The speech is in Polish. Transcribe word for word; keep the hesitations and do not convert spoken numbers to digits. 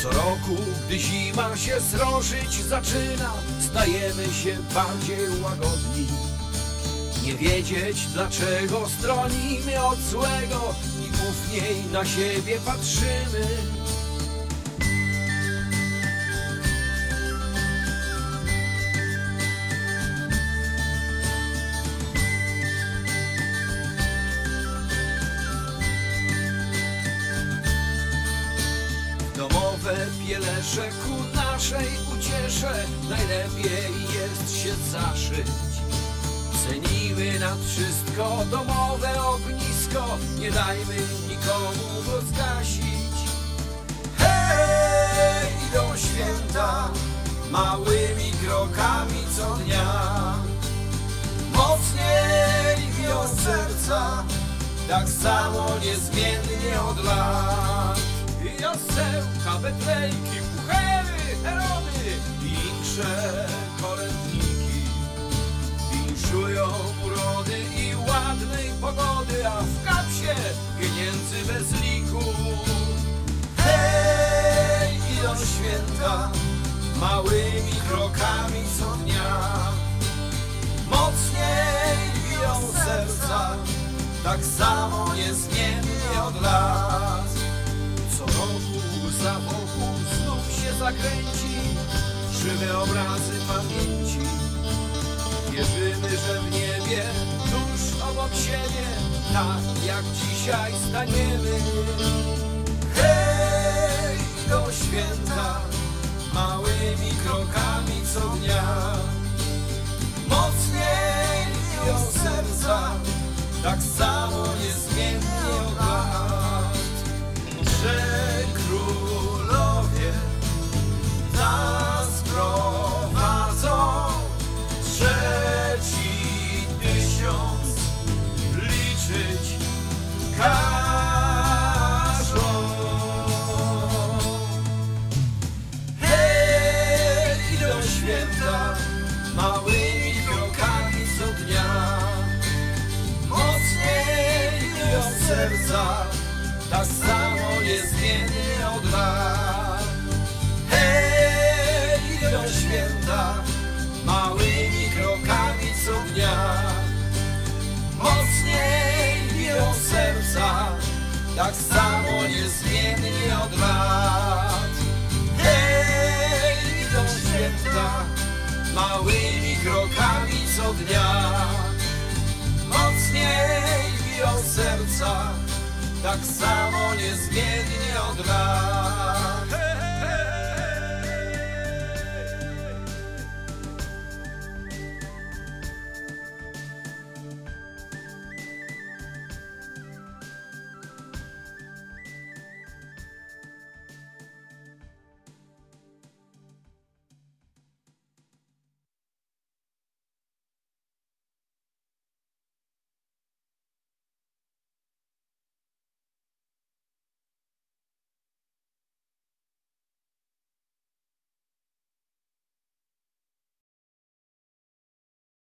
Co roku, gdy zima się srożyć zaczyna, stajemy się bardziej łagodni. Nie wiedzieć, dlaczego stronimy od złego i ufniej na siebie patrzymy. Domowe pielesze ku naszej uciesze najlepiej jest się zaszyć. Cenimy nad wszystko domowe ognisko, nie dajmy nikomu go zgasić. Hej, idą święta małymi krokami co dnia. Mocniej biją serca, tak samo niezmiennie od lat. Jasełka, betlejki, puchery, herody i insze kolędniki winszują urody i ładnej pogody, a w kapsie pieniędzy bez liku. Hej, idą święta małymi krokami co dnia. Mocniej biją serca, tak samo niezmiennie od lat. Co roku za wokół znów się zakręci żywe obrazy pamięci. Wierzymy, że w niebie tuż obok siebie tak jak dzisiaj staniemy. Hej, idą święta małymi krokami co dnia. Mocniej biją serca, tak samo niezmiennie od lat. Że królowie nas prowadzą, trzeci tysiąc liczyć każą. Hej, idą święta małymi krokami co dnia. Mocniej biją serca, tak samo niezmiennie od lat. Hej, idą święta małymi krokami co dnia. Mocniej biją serca, tak samo niezmiennie od lat. Hej, idą święta małymi krokami co dnia. Mocniej biją serca, tak samo niezmiennie od lat.